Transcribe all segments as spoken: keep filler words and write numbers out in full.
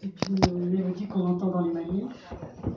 C'est une mélodie qu'on entend dans les manifs.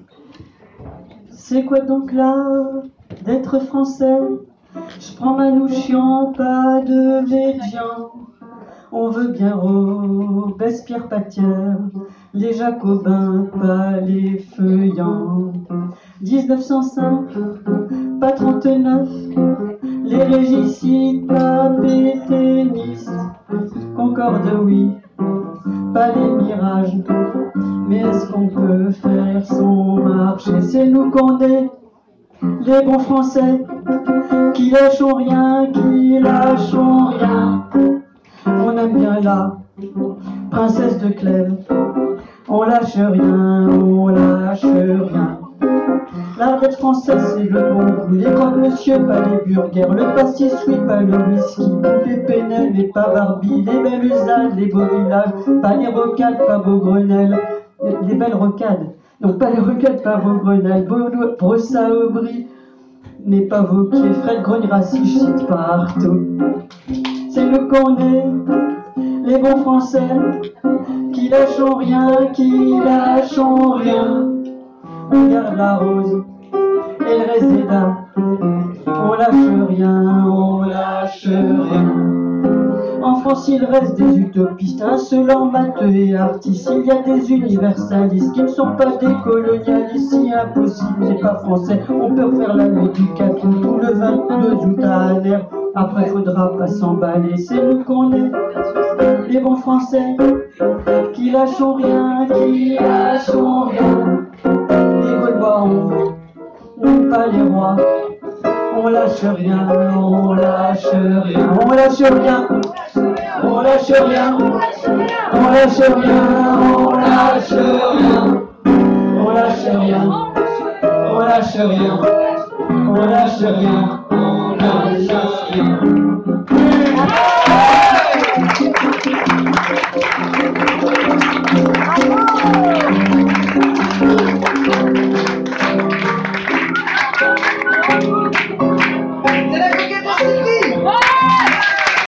C'est quoi donc là d'être français? Je prends ma nouchion, pas de Védian. On veut bien Robespierre, Patière, les Jacobins, pas les feuillants. dix-neuf cent cinq, pas trente-neuf, les régicides, pas pétainistes. Concorde, oui, pas les mirages, mais est-ce qu'on peut faire son marché? C'est nous qu'on est, les bons Français, qui lâchons rien, qui lâchons rien. On aime bien la princesse de Clèves, on lâche rien, on lâche rien. L'art d'être français, c'est le bon goût, les grands monsieur, pas les burgers, le pastis, oui, pas le whisky, les Pénel, mais pas Barbie, les belles usades, les beaux villages, pas les rocades, pas beau Grenelle, les belles rocades, non pas les rocades, pas beau Grenelle, Brossa, Aubry, mais pas Vauquier, Fred Grognera, si je cite partout. C'est nous qu'on est, les bons Français, qui lâchons rien, qui lâchons rien. On garde la rose et le réséda, on lâche rien, on lâche rien. En France il reste des utopistes, insolents, matheux et artistes. Il y a des universalistes qui ne sont pas des colonialistes. Si impossible, c'est pas français, on peut faire la nuit du quatre août ou le vingt-deux août à Aner. Après faudra pas s'emballer, c'est nous qu'on est, les bons Français, qui lâchons rien, qui lâchons rien. Les Gaulois, on n'est pas les rois, on lâche rien, on lâche rien, on lâche rien, on lâche rien, on lâche rien, on lâche rien, on lâche rien, on lâche rien, on lâche rien, on lâche rien.